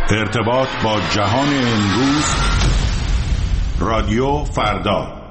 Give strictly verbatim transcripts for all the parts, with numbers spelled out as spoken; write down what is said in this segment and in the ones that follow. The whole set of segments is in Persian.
ارتباط با جهان امروز، رادیو فردا.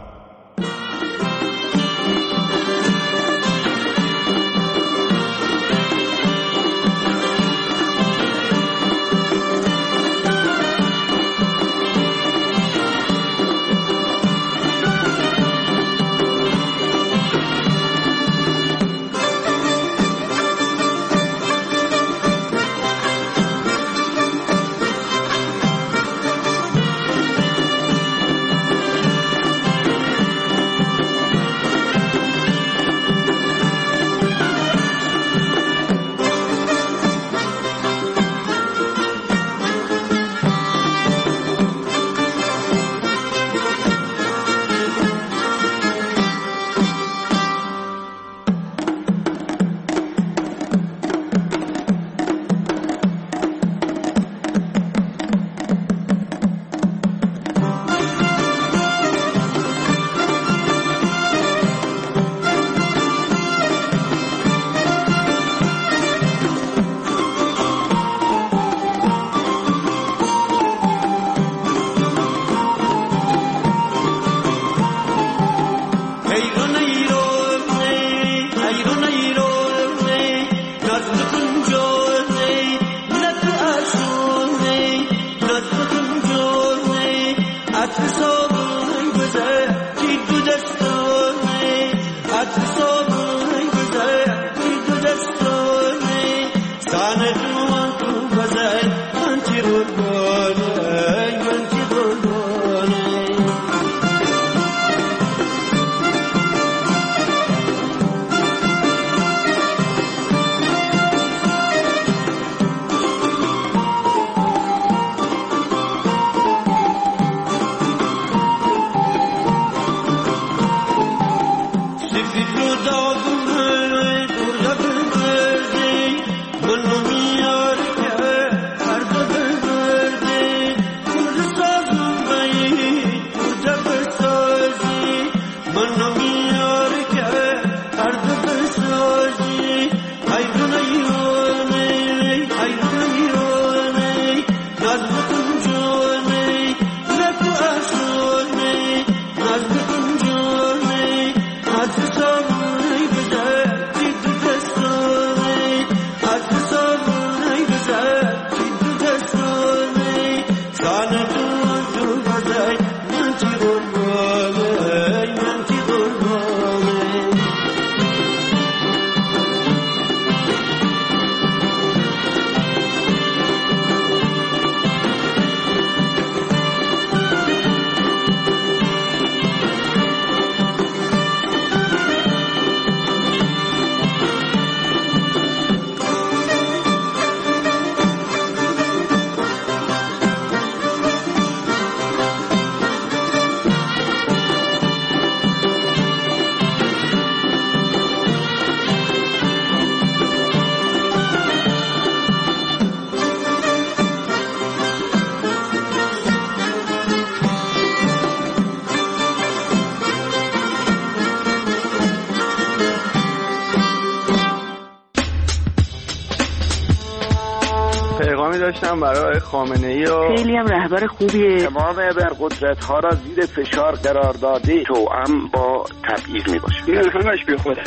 داشتم برای خامنه‌ای و خیلی هم رهبر خوبیه. تمام ابرقدرت‌ها را زیر فشار قرار داده، توأم با تبعیض میباشه. این همش بی خوده.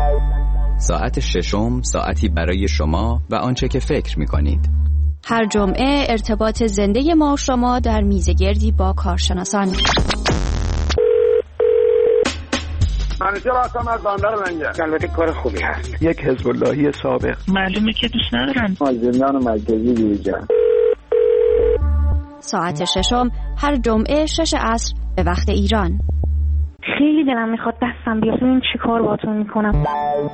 ساعت ششم، ساعتی برای شما و آنچه که فکر میکنید. هر جمعه ارتباط زنده ما و شما در میزگردی با کارشناسان. منیجر آسام از باندر منگه. البته کار خوبی هست. یک حزب اللهی سابق. معلومه که دوست ندارن. زندان مرکزی دیجا. ساعت ششم هر جمعه شش عصر به وقت ایران. خیلی دلم میخواد دستم بیاد ببین چی کار باهاتون میکنم.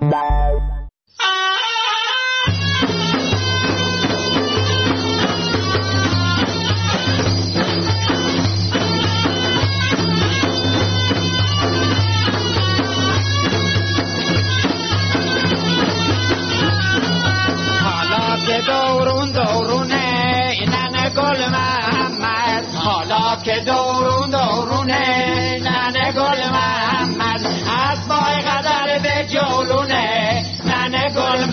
دورون دورونه ننه گل محمد، حالا که دورون دورونه ننه گل محمد، از بای قدر به جولونه ننه گل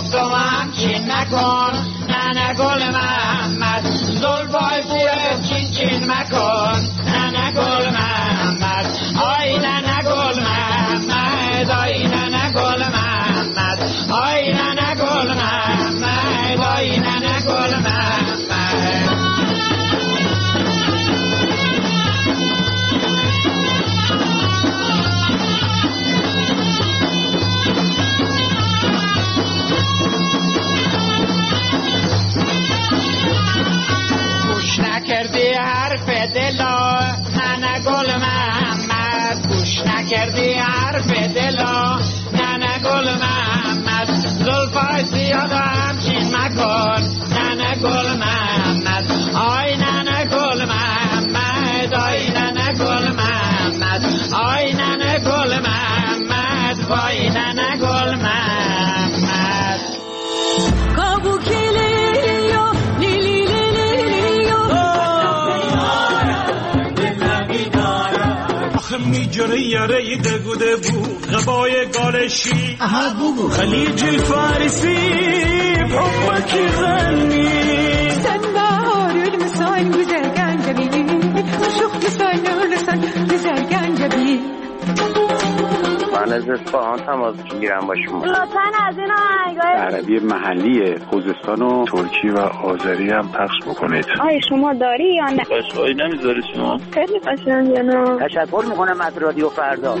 تو همچین نکن ننه گل محمد زلفای بوی چین چین مکن ننه گل محمد آی ننه گل محمد آی ننه گل محمد آی ننه گل محمد آی ننه گل محمد نکردی حرف دلا ننه گل محمد گوش نکردی حرف دلا ننه گل محمد زلفای زیاد همچین مکن ننه گل محمد آی ننه گل محمد آی ننه گل محمد آی ننه گل محمد وای ننه گل محمد کابوکیلی میجره یاره دگو دگو غبای گالشی خلیج الفارسی بحبك غني سن بهار المسان گذرگن جبی شوخ لسان لسان گذرگن جبی من از اصفهان تماس میگیرم با شما لطفاً از این آهنگای عربی محلی خوزستان و ترکی و آذری هم پخش بکنید. آیا شما داری یا نه؟ قشقایی نمیذاری شما؟ خیلی قشنگه نه؟ تشکر میکنم از رادیو فردا.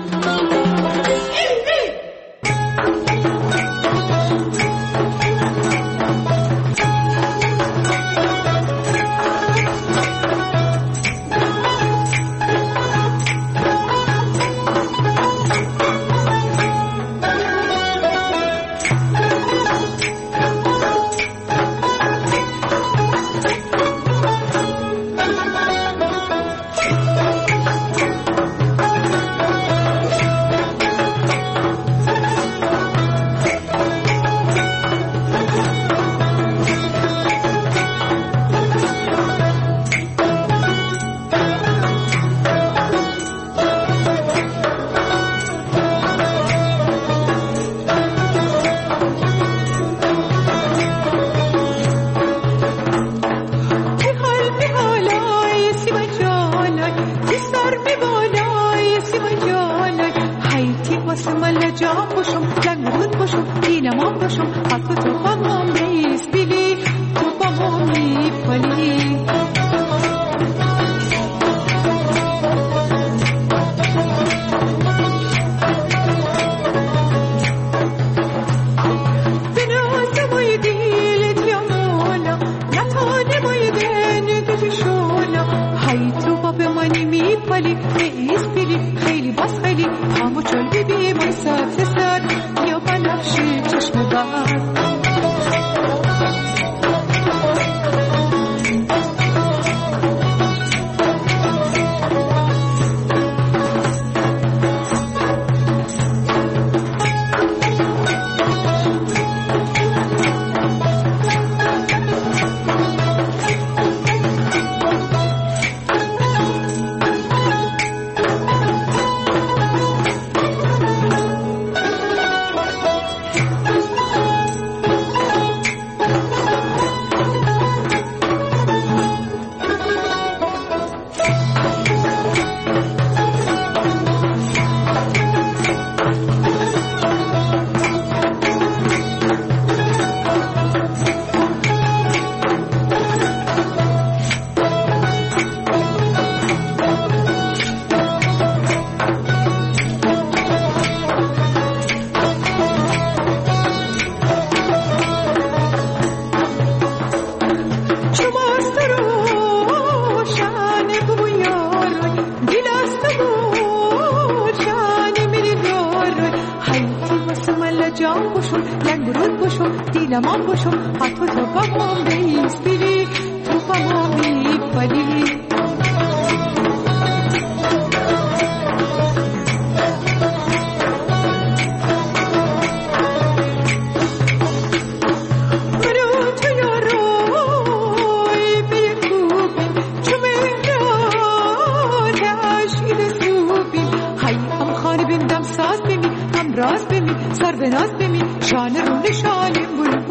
راز بمی سر به ناز بمی شانه رو نشانه بلند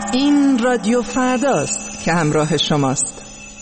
این رادیو فرداست که همراه شماست.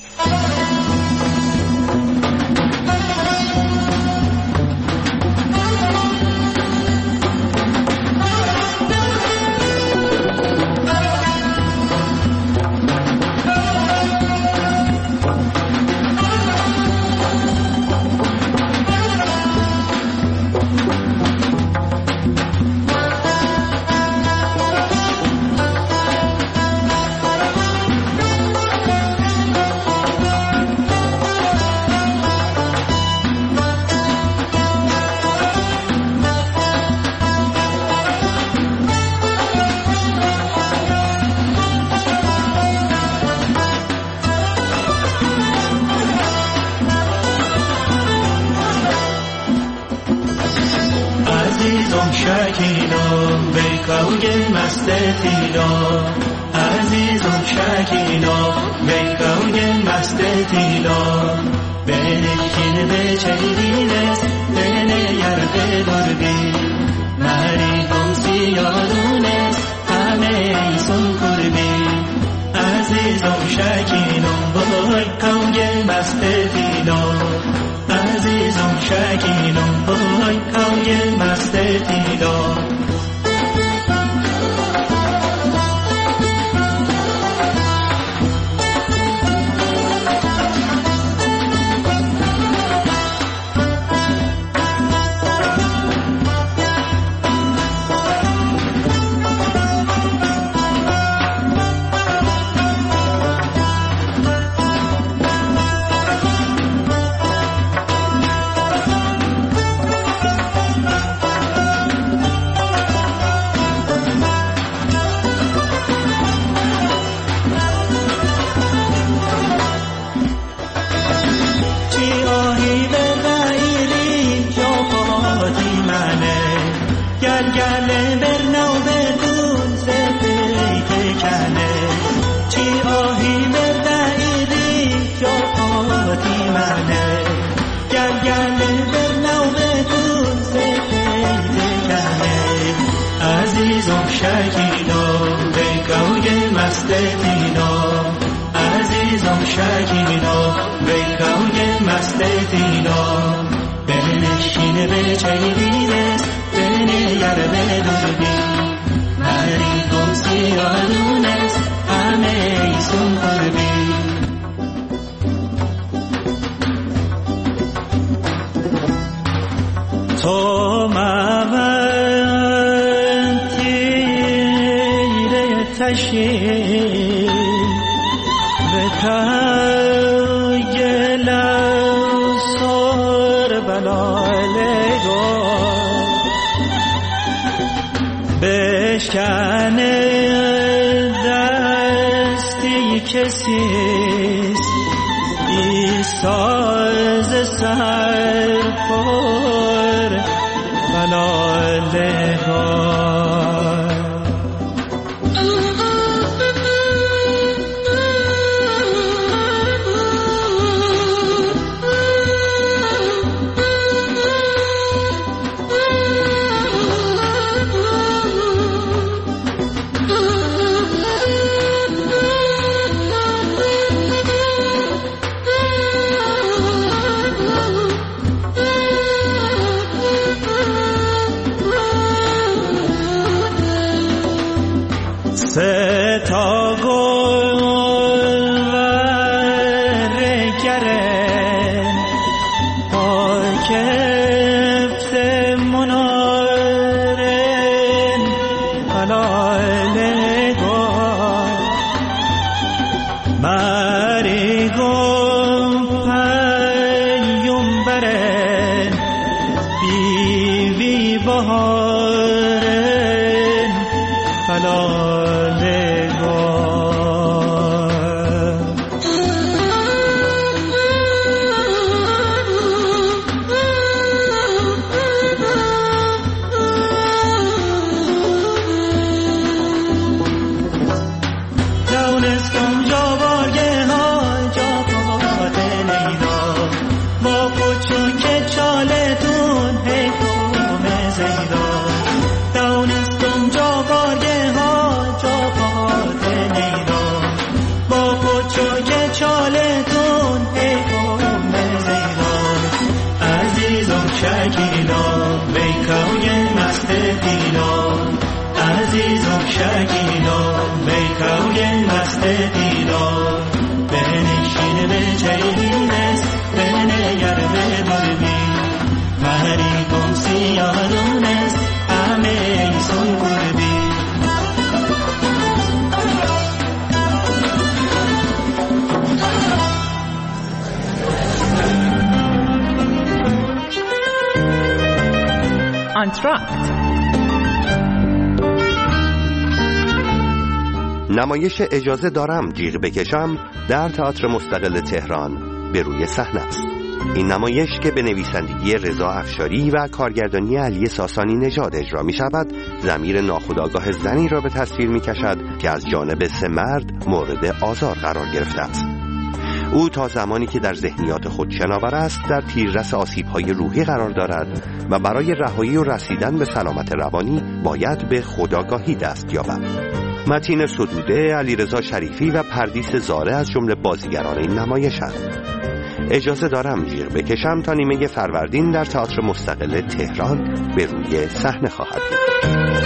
عزیزم شکینا میکوی مست تیلا بنشین به چیدینست بنه یرده دردی مریدم سیادونست همه ایسون کربی عزیزم شکینا میکوی مست تیلا عزیزم شکینا میکوی مست تیلا عزیزم شکینا بیکوی مست تیلا بنشین به چیدینست بنه یرده دردی مریدم سیادونست همه ایسون قربی تو مون تیره تشی بتای لوسار بلالگو بشکنه دستی کسیست ای ساز سرپار بلالگو سه تا گل ورگره پاکفت منارن حلالگاه مریگم پیمبرن بیوی بهارن حلالگاه آنتراکت. نمایش اجازه دارم جیغ بکشم در تئاتر مستقل تهران به روی صحنه است. این نمایش که به نویسندگی رضا افشاری و کارگردانی علی ساسانی نژاد اجرا می شود، ضمیر ناخودآگاه زنی را به تصویر می کشد که از جانب سه مرد مورد آزار قرار گرفته است. او تا زمانی که در ذهنیات خود شناور است در تیررس آسیب‌های روحی قرار دارد و برای رهایی و رسیدن به سلامت روانی باید به خودآگاهی دست یابد. متین صدوده، علیرضا شریفی و پردیس زاره از جمله بازیگران این نمایش‌اند. اجازه دارم جیغ بکشم تا نیمه فروردین در تئاتر مستقل تهران به روی صحنه خواهد بود.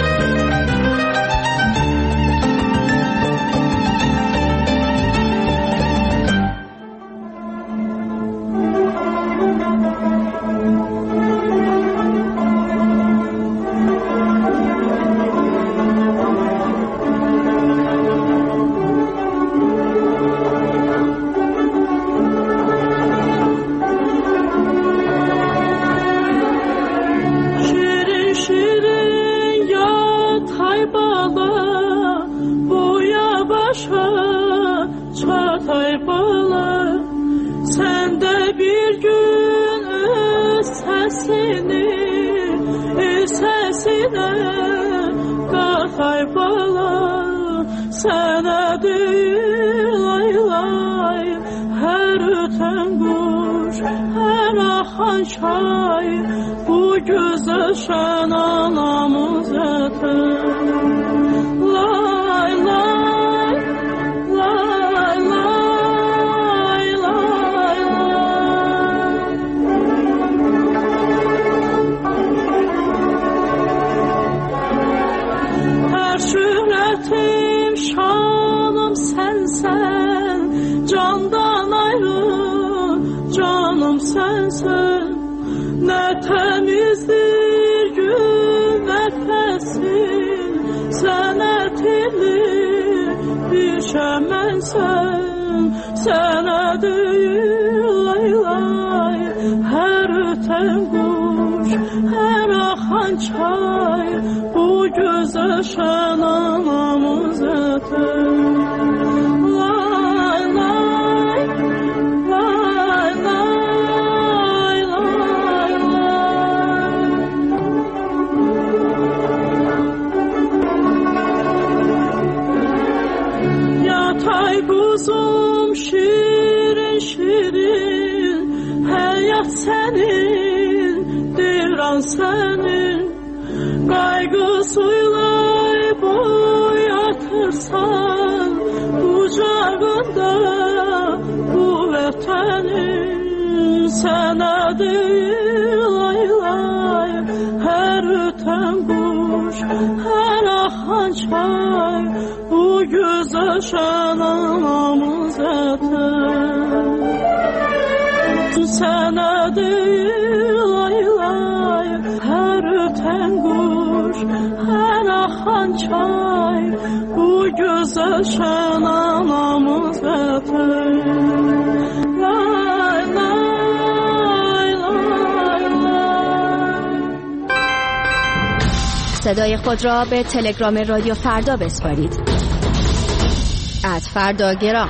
صدای خود را به تلگرام رادیو فردا بسپارید. ات فرداگرام.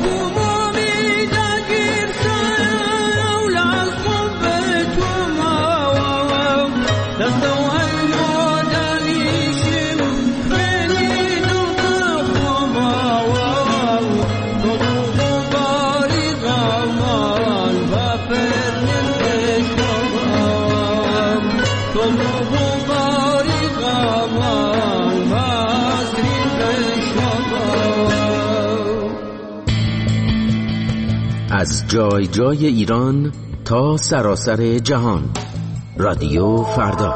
از جای جای ایران تا سراسر جهان، رادیو فردا.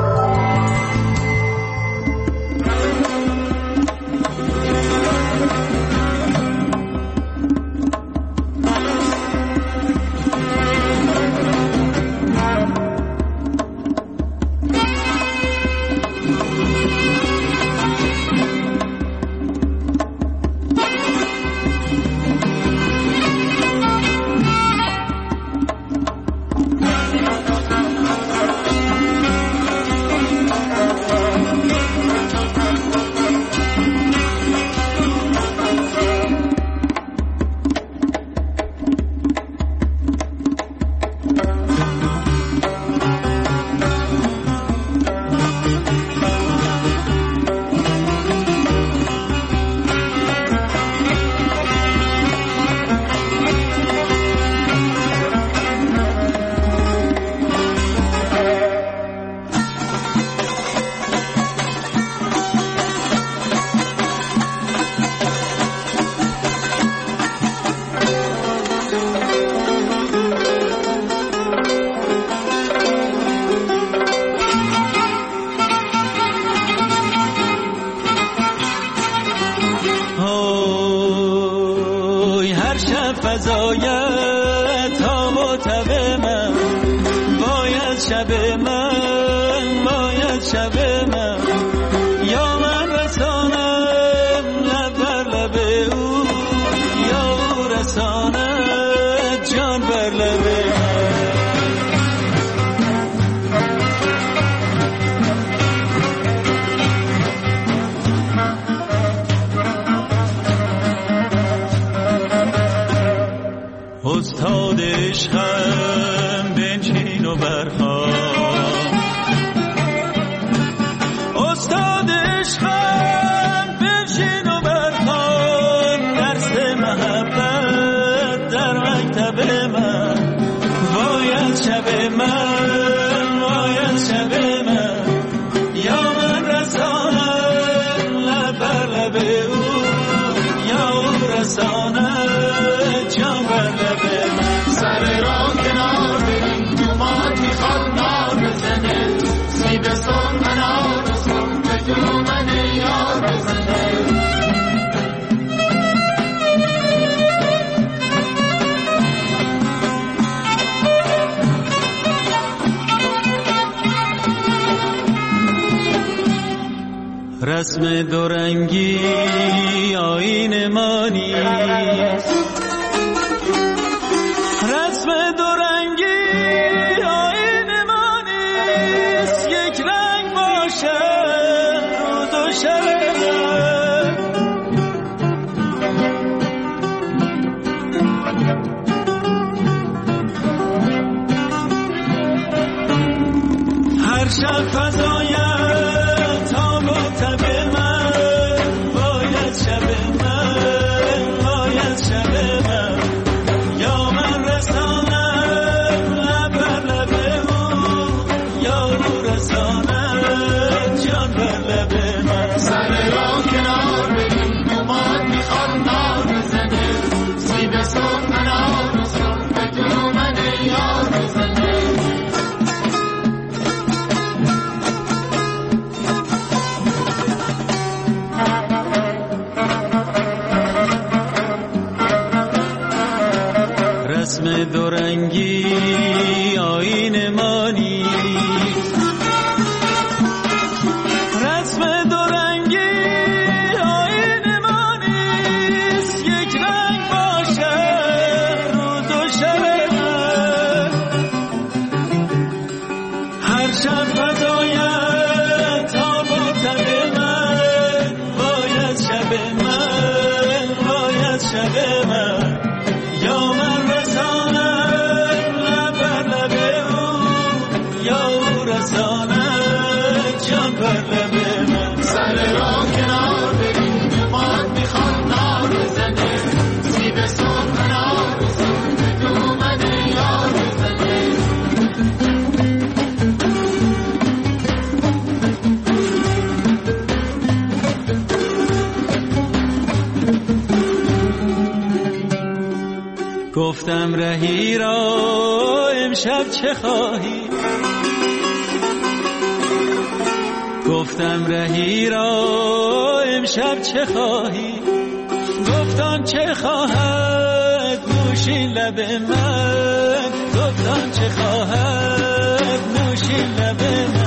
استاد عشقم بنشین و برخواه، استاد عشقم بنشین و برخواه، درس محبت در مکتب من، وای از شب من، وای از شب من، یا من رسانم لب بر لب او، یا او رسانم جان بر لب من. سر را کنار بریم دومات میخواد نار بزنه، سیب سن انار سن به دومن یار بزنه. رسم دورنگی آیین ما نیست، رسم دورنگی آیین ما نیست، یک رنگ باشه روز و شب من. هر شب فضایم رسم دورنگی آیین ما نیست، رسم دورنگی آیین ما نیست، یک رنگ باشه روز و شب من. هر شب فضایم تا با تب من، باید شب من، باید شب من یا من رسانم لب بر لب او یا او رسانم جان بر لب من سر را کنار بریم دماد میخواد نار بزنه سیب سرخ نار بزنه دومن یار بزنه گفتم رهی را امشب چه خواهی گفتم رهی را امشب چه خواهی گفتم چه خواهد نوشین لب من گفتم چه خواهد نوشین لب من